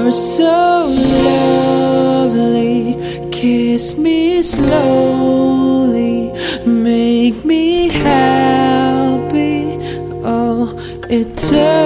are so lovely. Kiss me slowly, make me happy all eternity.